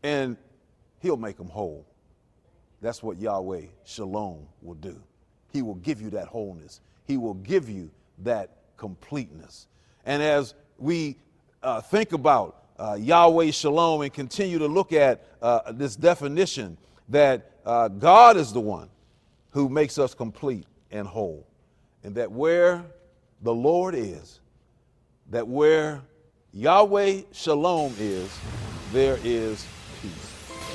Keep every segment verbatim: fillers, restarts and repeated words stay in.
and he'll make them whole. That's what Yahweh Shalom will do. He will give you that wholeness. He will give you that completeness. And as we uh, think about uh, Yahweh Shalom and continue to look at uh, this definition that uh, God is the one who makes us complete and whole, and that where the Lord is, that where Yahweh Shalom is, there is peace.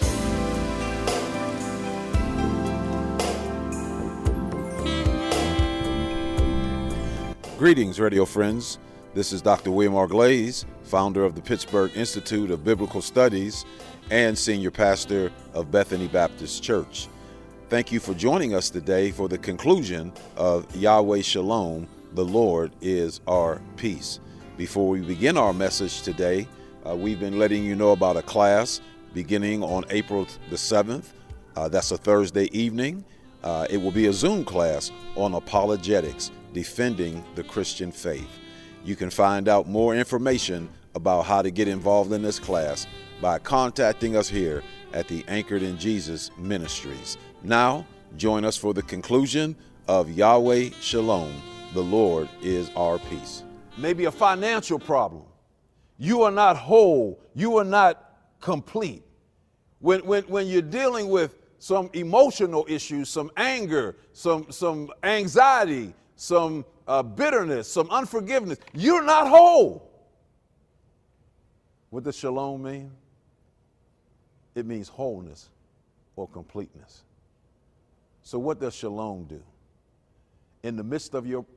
Greetings, radio friends. This is Doctor William R. Glaze, founder of the Pittsburgh Institute of Biblical Studies and senior pastor of Bethany Baptist Church. Thank you for joining us today for the conclusion of Yahweh Shalom, the Lord is our peace. Before we begin our message today, uh, we've been letting you know about a class beginning on April the seventh. Uh, that's a Thursday evening. Uh, it will be a Zoom class on apologetics, defending the Christian faith. You can find out more information about how to get involved in this class by contacting us here at the Anchored in Jesus Ministries. Now, join us for the conclusion of Yahweh Shalom, the Lord is our peace. Maybe a financial problem. You are not whole. You are not complete. When, when, when you're dealing with some emotional issues, some anger, some, some anxiety, some uh, bitterness, some unforgiveness, you're not whole. What does shalom mean? It means wholeness or completeness. So what does shalom do? In the midst of your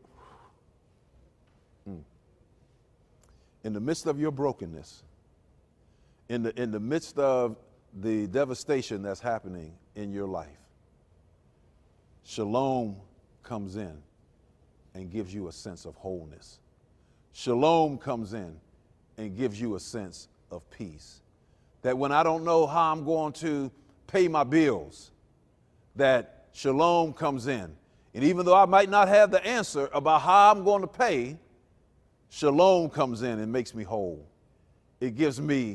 in the midst of your brokenness, in the in the midst of the devastation that's happening in your life, shalom comes in and gives you a sense of wholeness. Shalom comes in and gives you a sense of peace. That when I don't know how I'm going to pay my bills, that shalom comes in. And even though I might not have the answer about how I'm going to pay, shalom comes in and makes me whole. It gives me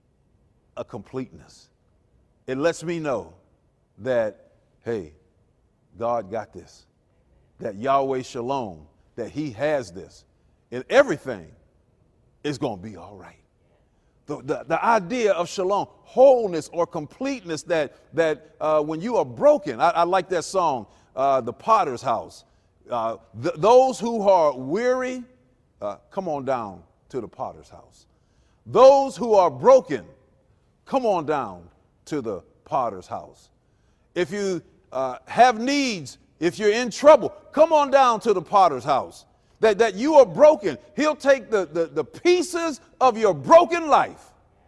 a completeness. It lets me know that, hey, God got this. That Yahweh Shalom, that he has this, and everything is going to be all right. The, the, the idea of shalom, wholeness or completeness, that, that uh, when you are broken, I, I like that song, uh, The Potter's House. Uh, th- those who are weary, uh, come on down to the Potter's house. Those who are broken, come on down to the Potter's house. If you uh, have needs, if you're in trouble, come on down to the Potter's house. That, that you are broken. He'll take the, the, the pieces of your broken life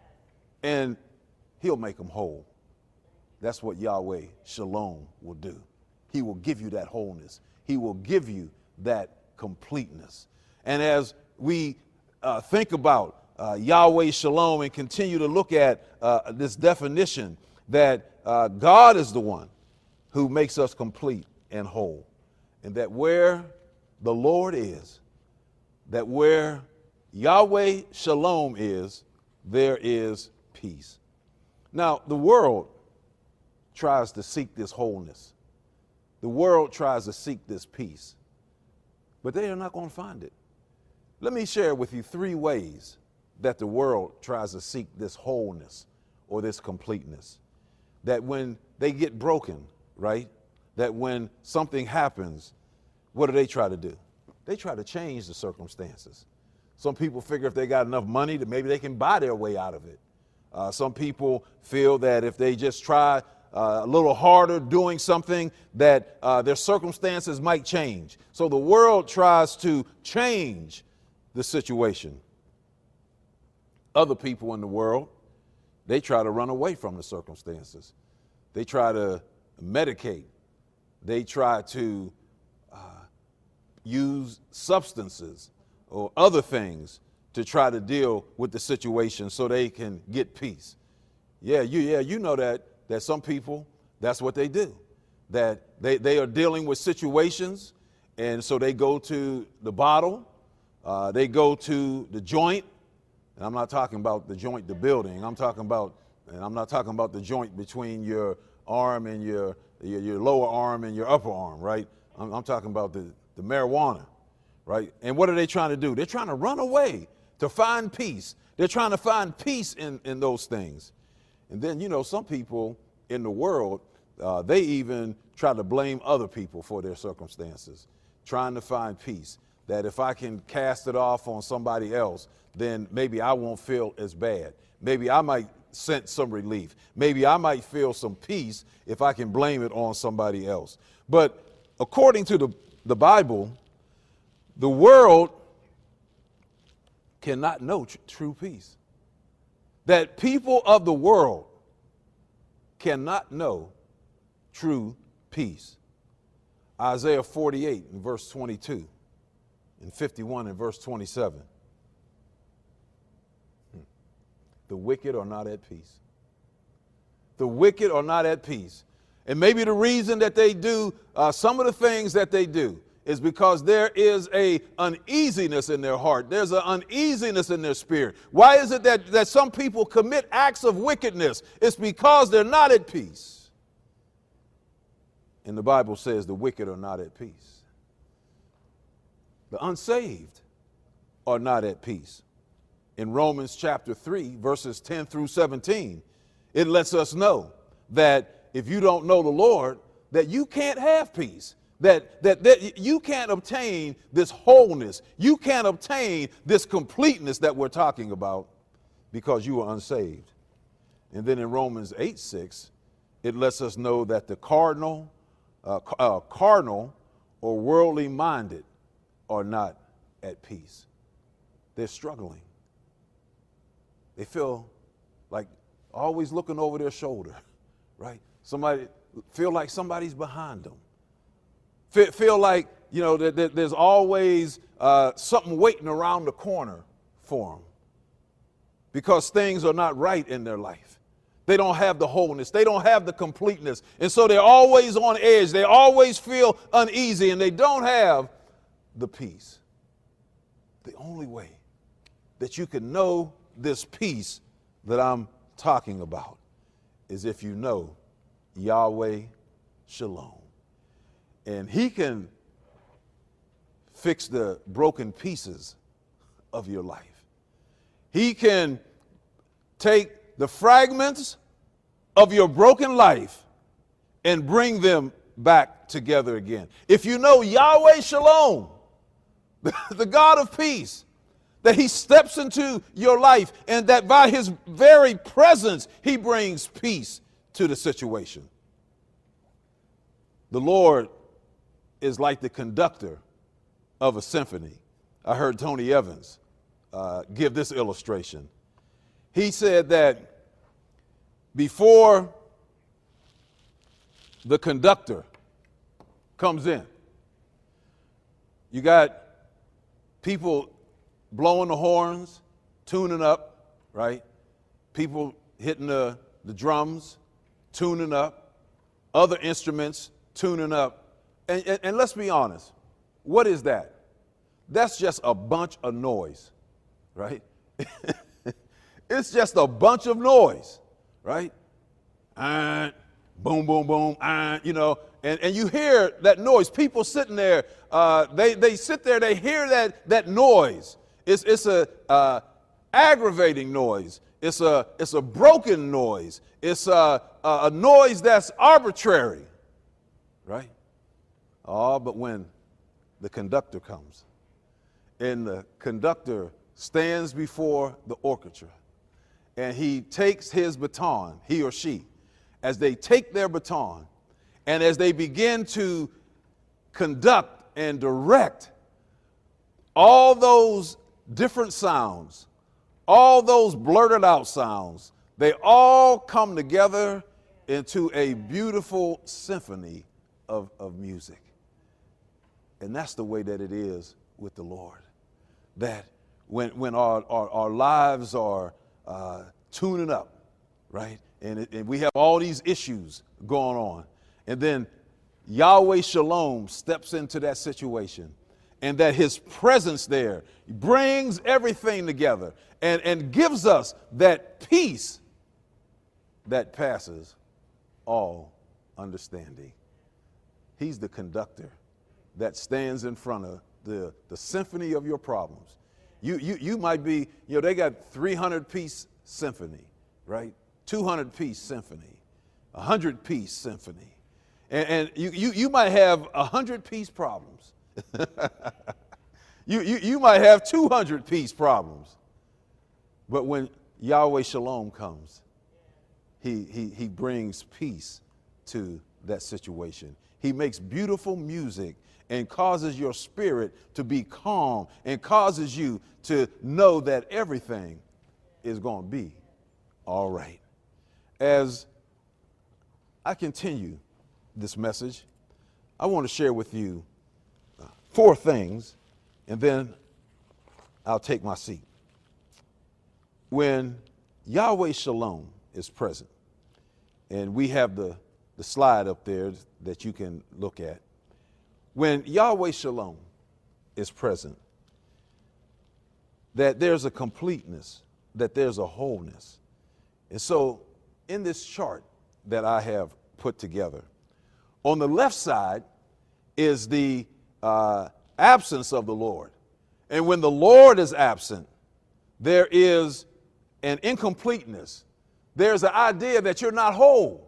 and he'll make them whole. That's what Yahweh Shalom will do. He will give you that wholeness. He will give you that completeness. And as we uh, think about uh, Yahweh Shalom and continue to look at uh, this definition that uh, God is the one who makes us complete and whole, and that where the Lord is, that where Yahweh Shalom is, there is peace. Now, the world tries to seek this wholeness. The world tries to seek this peace, but they are not going to find it. Let me share with you three ways that the world tries to seek this wholeness or this completeness. That when they get broken, right? That when something happens, what do they try to do? They try to change the circumstances. Some people figure if they got enough money that maybe they can buy their way out of it. Uh, some people feel that if they just try uh, a little harder doing something, that uh, their circumstances might change. So the world tries to change the situation. Other people in the world, they try to run away from the circumstances. They try to medicate. They try to uh, use substances or other things to try to deal with the situation so they can get peace. Yeah, you yeah, you know that that some people, that's what they do. That they, they are dealing with situations, and so they go to the bottle, uh, they go to the joint, and I'm not talking about the joint, the building, I'm talking about And I'm not talking about the joint between your arm and your, your, your lower arm and your upper arm, right? I'm, I'm talking about the, the marijuana, right? And what are they trying to do? They're trying to run away to find peace. They're trying to find peace in, in those things. And then, you know, some people in the world, uh, they even try to blame other people for their circumstances, trying to find peace. That if I can cast it off on somebody else, then maybe I won't feel as bad. Maybe I might sense some relief. Maybe I might feel some peace if I can blame it on somebody else. But according to the, the Bible, the world cannot know tr- true peace. That people of the world cannot know true peace. Isaiah forty-eight in verse twenty-two and fifty-one in verse twenty-seven. Hmm. The wicked are not at peace. The wicked are not at peace. And maybe the reason that they do uh, some of the things that they do is because there is a uneasiness in their heart. There's an uneasiness in their spirit. Why is it that, that some people commit acts of wickedness? It's because they're not at peace. And the Bible says the wicked are not at peace. The unsaved are not at peace. In Romans chapter three, verses ten through seventeen, it lets us know that if you don't know the Lord, that you can't have peace. That, that, that you can't obtain this wholeness. You can't obtain this completeness that we're talking about because you are unsaved. And then in Romans eight six, it lets us know that the cardinal, uh, uh, carnal or worldly minded are not at peace. They're struggling. They feel like always looking over their shoulder, right? Somebody feel like somebody's behind them. Feel, feel like, you know, that, that there's always uh, something waiting around the corner for them because things are not right in their life. They don't have the wholeness. They don't have the completeness. And so they're always on edge. They always feel uneasy and they don't have the peace. The only way that you can know this peace that I'm talking about is if you know Yahweh Shalom. And he can fix the broken pieces of your life. He can take the fragments of your broken life and bring them back together again. If you know Yahweh Shalom, the God of peace, that he steps into your life and that by his very presence, he brings peace to the situation. The Lord is like the conductor of a symphony. I heard Tony Evans uh, give this illustration. He said that before the conductor comes in, you got people blowing the horns, tuning up, right? People hitting the, the drums, tuning up, other instruments tuning up. And, and, and let's be honest, what is that? That's just a bunch of noise, right? It's just a bunch of noise, right? And boom, boom, boom, and, you know, and, and you hear that noise. People sitting there, uh, they, they sit there, they hear that, that noise. It's, it's a uh, aggravating noise. It's a, it's a broken noise. It's a, a noise that's arbitrary, right? Oh, but when the conductor comes and the conductor stands before the orchestra and he takes his baton, he or she, as they take their baton and as they begin to conduct and direct all those different sounds, all those blurted out sounds, they all come together into a beautiful symphony of, of music. And that's the way that it is with the Lord. That when, when our, our, our lives are uh, tuning up, right? And, it, and we have all these issues going on. And then Yahweh Shalom steps into that situation. And that his presence there brings everything together and, and gives us that peace that passes all understanding. He's the conductor that stands in front of the, the symphony of your problems. You, you, you might be, you know, they got three hundred piece symphony, right? two hundred piece symphony, one hundred piece symphony. And, and you, you, you might have one hundred piece problems. you, you, you might have two hundred piece problems. But when Yahweh Shalom comes, he, he, he brings peace to that situation. He makes beautiful music and causes your spirit to be calm and causes you to know that everything is going to be all right. As I continue this message, I want to share with you four things, and then I'll take my seat. When Yahweh Shalom is present, and we have the, the slide up there that you can look at. When Yahweh Shalom is present, that there's a completeness, that there's a wholeness. And so in this chart that I have put together, on the left side is the uh, absence of the Lord. And when the Lord is absent, there is an incompleteness. There's an idea that you're not whole.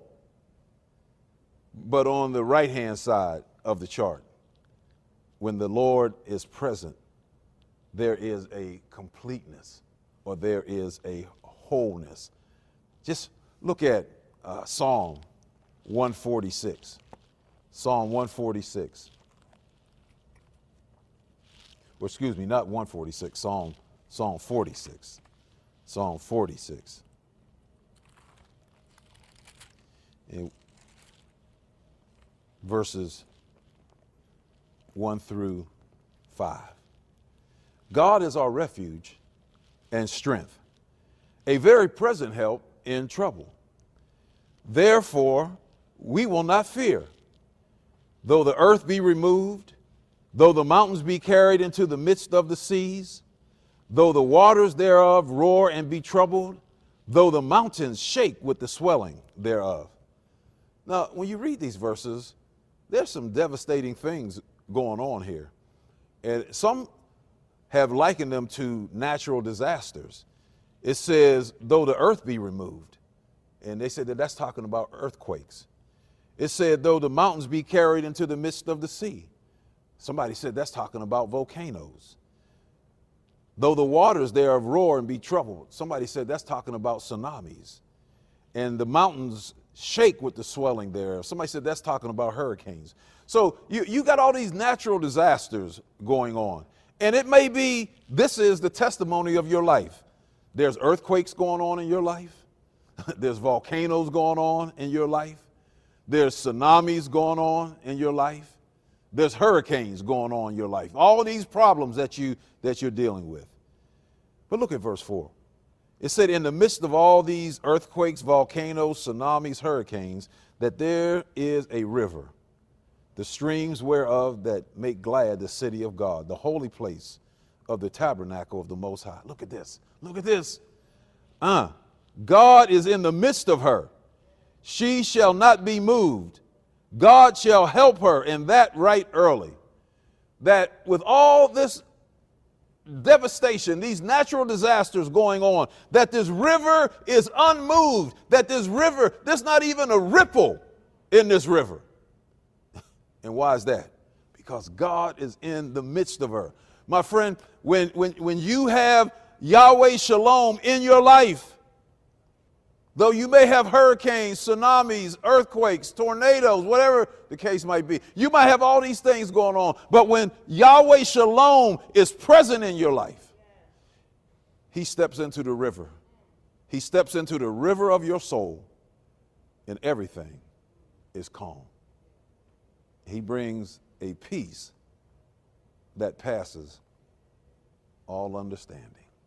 But on the right-hand side of the chart, when the Lord is present, there is a completeness, or there is a wholeness. Just look at uh, Psalm one forty-six. Psalm one forty-six. Well, excuse me, not one forty-six, Psalm, Psalm forty-six. Psalm forty-six. And verses one through five. God is our refuge and strength, a very present help in trouble. Therefore, we will not fear, though the earth be removed, though the mountains be carried into the midst of the seas, though the waters thereof roar and be troubled, though the mountains shake with the swelling thereof. Now, when you read these verses, there's some devastating things going on here. And some have likened them to natural disasters. It says, though the earth be removed. And they said that that's talking about earthquakes. It said, though the mountains be carried into the midst of the sea. Somebody said that's talking about volcanoes. Though the waters thereof roar and be troubled. Somebody said that's talking about tsunamis. And the mountains shake with the swelling thereof. Somebody said that's talking about hurricanes. So you, you got all these natural disasters going on. And it may be this is the testimony of your life. There's earthquakes going on in your life. There's volcanoes going on in your life. There's tsunamis going on in your life. There's hurricanes going on in your life. All these problems that, you, that you're dealing with. But look at verse four. It said, in the midst of all these earthquakes, volcanoes, tsunamis, hurricanes, that there is a river, the streams whereof that make glad the city of God, the holy place of the tabernacle of the Most High. Look at this. Look at this. Uh, God is in the midst of her. She shall not be moved. God shall help her, and that right early. That with all this devastation, these natural disasters going on, that this river is unmoved, that this river, there's not even a ripple in this river. And why is that? Because God is in the midst of her. My friend, when, when, when you have Yahweh Shalom in your life, though you may have hurricanes, tsunamis, earthquakes, tornadoes, whatever the case might be, you might have all these things going on. But when Yahweh Shalom is present in your life, he steps into the river. He steps into the river of your soul, and everything is calm. He brings a peace that passes all understanding.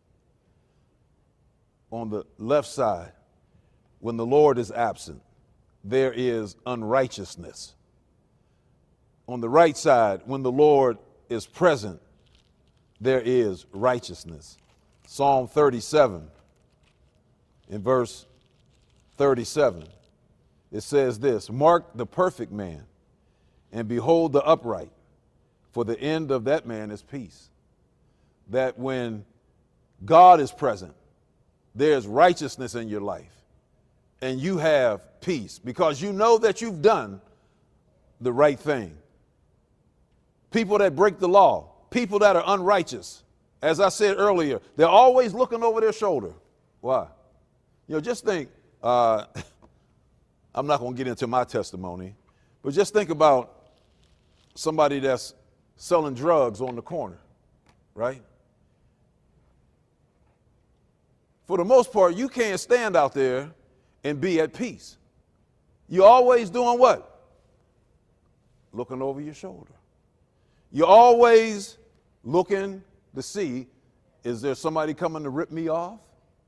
On the left side, when the Lord is absent, there is unrighteousness. On the right side, when the Lord is present, there is righteousness. Psalm thirty-seven, in verse thirty-seven. It says this, mark the perfect man, and behold the upright, for the end of that man is peace. That when God is present, there's righteousness in your life, and you have peace because you know that you've done the right thing. People that break the law, people that are unrighteous, as I said earlier, they're always looking over their shoulder. Why? You know, just think, uh, I'm not going to get into my testimony, but just think about somebody that's selling drugs on the corner, right? For the most part, you can't stand out there and be at peace. You're always doing what? Looking over your shoulder. You're always looking to see, is there somebody coming to rip me off?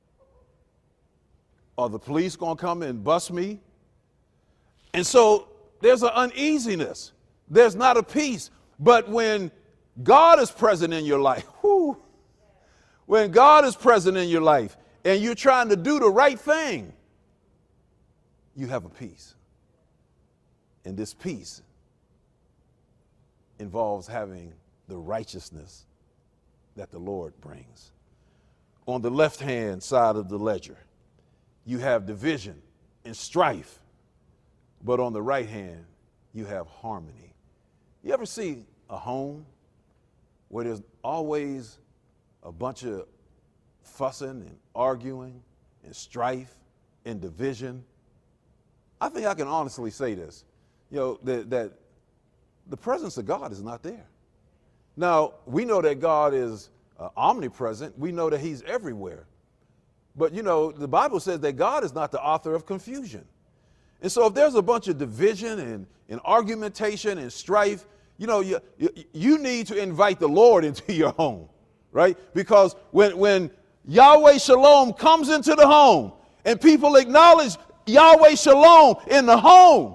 Are the police going to come and bust me? And so there's an uneasiness. There's not a peace. But when God is present in your life, whew, when God is present in your life and you're trying to do the right thing, you have a peace. And this peace involves having the righteousness that the Lord brings. On the left-hand side of the ledger, you have division and strife, but on the right hand, you have harmony. You ever see a home where there's always a bunch of fussing and arguing and strife and division? I think I can honestly say this, you know, that, that the presence of God is not there. Now, we know that God is uh, omnipresent. We know that he's everywhere. But, you know, the Bible says that God is not the author of confusion. And so if there's a bunch of division and, and argumentation and strife, you know, you, you, you need to invite the Lord into your home, right? Because when, when Yahweh Shalom comes into the home and people acknowledge Yahweh Shalom in the home,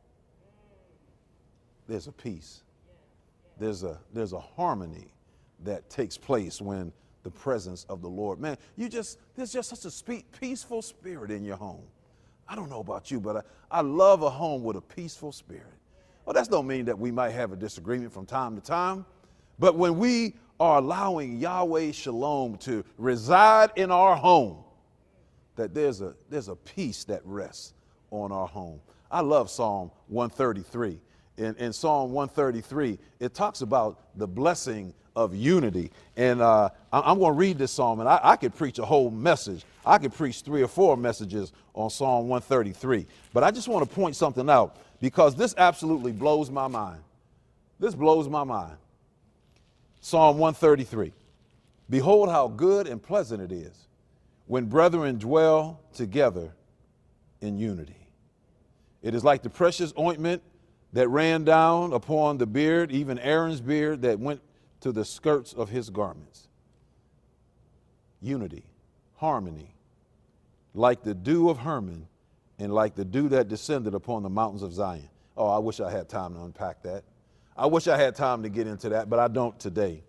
there's a peace. There's a, there's a harmony that takes place when the presence of the Lord. Man, you just, there's just such a spe- peaceful spirit in your home. I don't know about you, but I, I love a home with a peaceful spirit. Well, that don't mean that we might have a disagreement from time to time, but when we are allowing Yahweh Shalom to reside in our home, that there's a, there's a peace that rests on our home. I love Psalm one thirty-three. In, in Psalm one thirty-three, it talks about the blessing of unity. And uh, I'm going to read this psalm, and I, I could preach a whole message. I could preach three or four messages on Psalm one thirty-three. But I just want to point something out because this absolutely blows my mind. This blows my mind. Psalm one thirty-three. Behold how good and pleasant it is when brethren dwell together in unity. It is like the precious ointment that ran down upon the beard, even Aaron's beard that went to the skirts of his garments. Unity, harmony, like the dew of Hermon and like the dew that descended upon the mountains of Zion. Oh, I wish I had time to unpack that. I wish I had time to get into that, but I don't today.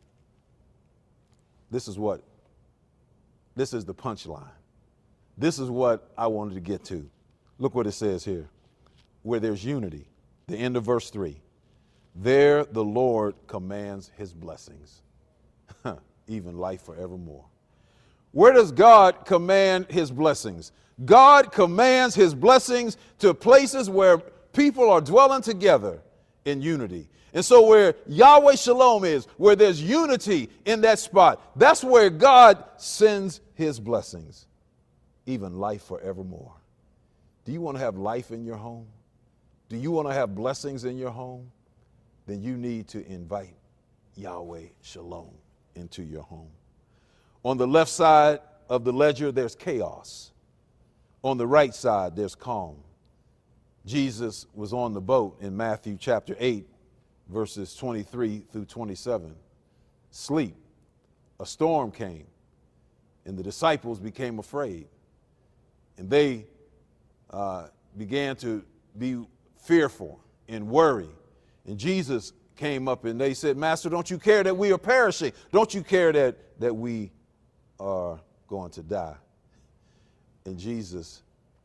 This is what, this is the punchline. This is what I wanted to get to. Look what it says here. Where there's unity, the end of verse three, there the Lord commands his blessings, even life forevermore. Where does God command his blessings? God commands his blessings to places where people are dwelling together in unity. And so where Yahweh Shalom is, where there's unity in that spot, that's where God sends his blessings, even life forevermore. Do you want to have life in your home? Do you want to have blessings in your home? Then you need to invite Yahweh Shalom into your home. On the left side of the ledger, there's chaos. On the right side, there's calm. Jesus was on the boat in Matthew chapter eight, verses twenty-three through twenty-seven. Sleep. A storm came, and the disciples became afraid. And they uh, began to be fearful and worry. And Jesus came up and they said, Master, don't you care that we are perishing? Don't you care that, that we are going to die? And Jesus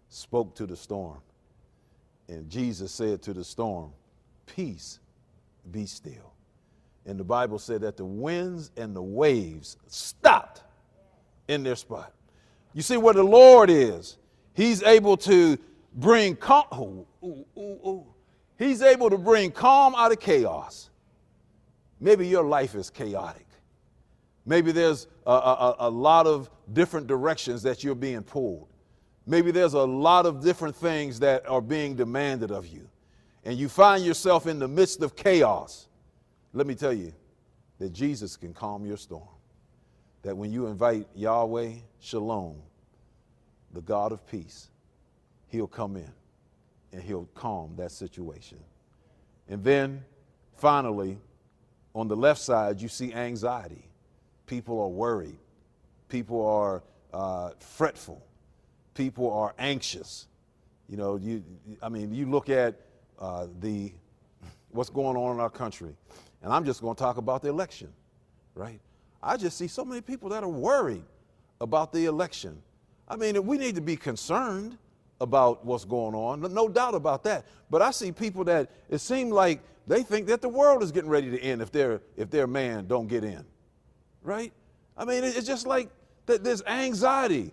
spoke to the storm. And Jesus said to the storm, peace, be still. And the Bible said that the winds and the waves stopped in their spot. You see, where the Lord is, he's able to bring calm. Ooh, ooh, ooh, ooh. He's able to bring calm out of chaos. Maybe your life is chaotic. Maybe there's a, a, a lot of different directions that you're being pulled. Maybe there's a lot of different things that are being demanded of you. And you find yourself in the midst of chaos. Let me tell you that Jesus can calm your storm. That when you invite Yahweh Shalom, the God of peace, he'll come in and he'll calm that situation. And then finally, on the left side, you see anxiety. People are worried. People are uh, fretful. People are anxious. You know, you, I mean, you look at uh, the what's going on in our country, and I'm just going to talk about the election, right? I just see so many people that are worried about the election. I mean, we need to be concerned about what's going on, no doubt about that. But I see people that it seems like they think that the world is getting ready to end if their if their man don't get in, right? I mean, it's just like that. There's anxiety.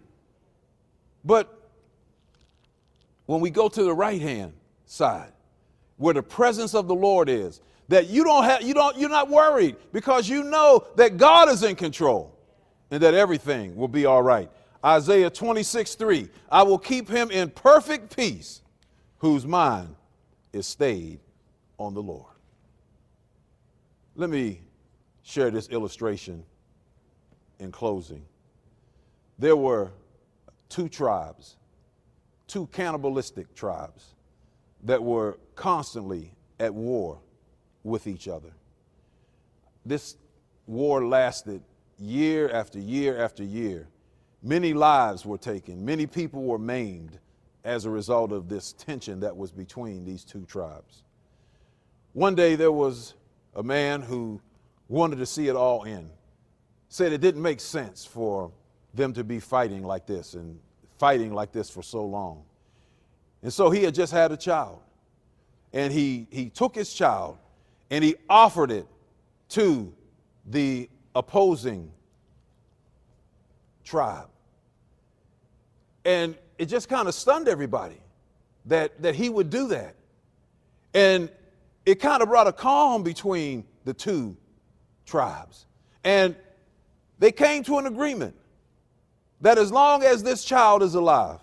But when we go to the right-hand side, where the presence of the Lord is, that you don't have, you don't, you're not worried because you know that God is in control and that everything will be all right. Isaiah twenty-six three, I will keep him in perfect peace whose mind is stayed on the Lord. Let me share this illustration in closing. There were two tribes, two cannibalistic tribes that were constantly at war with each other. This war lasted year after year after year. Many lives were taken. Many people were maimed as a result of this tension that was between these two tribes. One day there was a man who wanted to see it all end, said it didn't make sense for them to be fighting like this and fighting like this for so long. And so he had just had a child, and he, he took his child and he offered it to the opposing tribe. And it just kind of stunned everybody that, that he would do that. And it kind of brought a calm between the two tribes. And they came to an agreement that as long as this child is alive,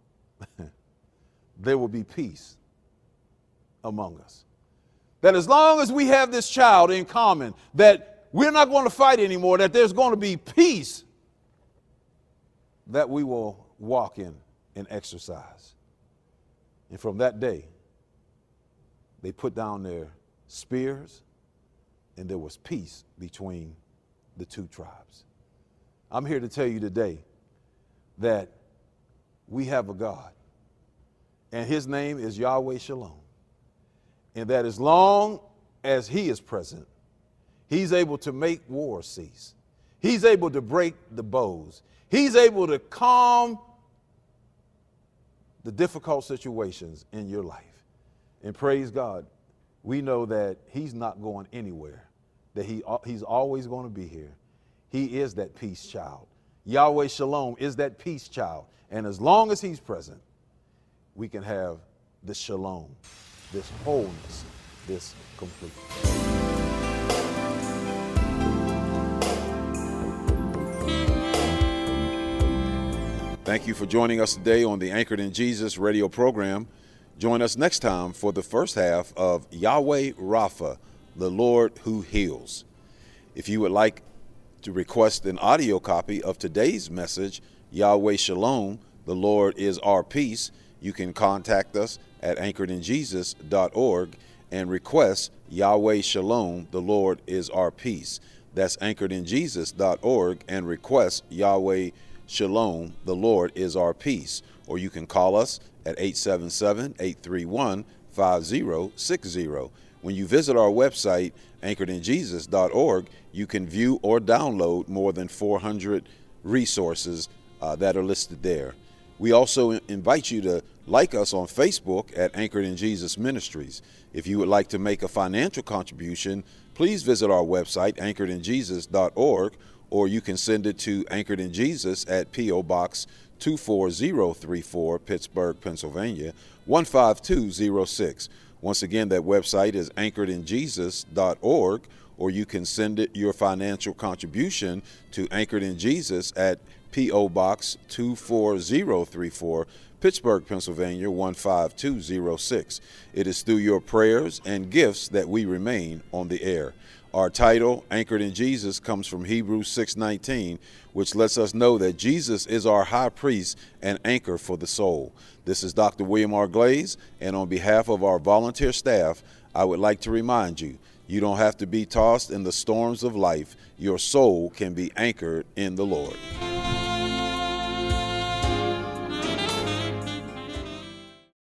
there will be peace among us. That as long as we have this child in common, that we're not going to fight anymore, that there's going to be peace that we will walk in and exercise. And from that day, they put down their spears, and there was peace between the two tribes. I'm here to tell you today that we have a God, and his name is Yahweh Shalom, and that as long as he is present, he's able to make war cease. He's able to break the bows. He's able to calm the difficult situations in your life. And praise God, we know that he's not going anywhere, that he, he's always going to be here. He is that peace child. Yahweh Shalom is that peace child. And as long as he's present, we can have this shalom, this wholeness, this completeness. Thank you for joining us today on the Anchored in Jesus radio program. Join us next time for the first half of Yahweh Rapha, the Lord who heals. If you would like to request an audio copy of today's message, Yahweh Shalom, the Lord is our peace, you can contact us at anchored in jesus dot org and request Yahweh Shalom, the Lord is our peace. That's anchored in jesus dot org and request Yahweh Shalom, the Lord is our peace. Or you can call us at eight seven seven, eight three one, five zero six zero. When you visit our website, anchored in jesus dot org, you can view or download more than four hundred resources uh, that are listed there. We also invite you to like us on Facebook at Anchored in Jesus Ministries. If you would like to make a financial contribution, please visit our website, anchored in jesus dot org, or you can send it to Anchored in Jesus at P O Box two four zero three four, Pittsburgh, Pennsylvania, one five two zero six. Once again, that website is anchored in jesus dot org, or you can send it your financial contribution to Anchored in Jesus at P O Box two four zero three four, Pittsburgh, Pennsylvania, one five two zero six. It is through your prayers and gifts that we remain on the air. Our title, Anchored in Jesus, comes from Hebrews six nineteen, which lets us know that Jesus is our high priest and anchor for the soul. This is Doctor William R. Glaze, and on behalf of our volunteer staff, I would like to remind you, you don't have to be tossed in the storms of life. Your soul can be anchored in the Lord.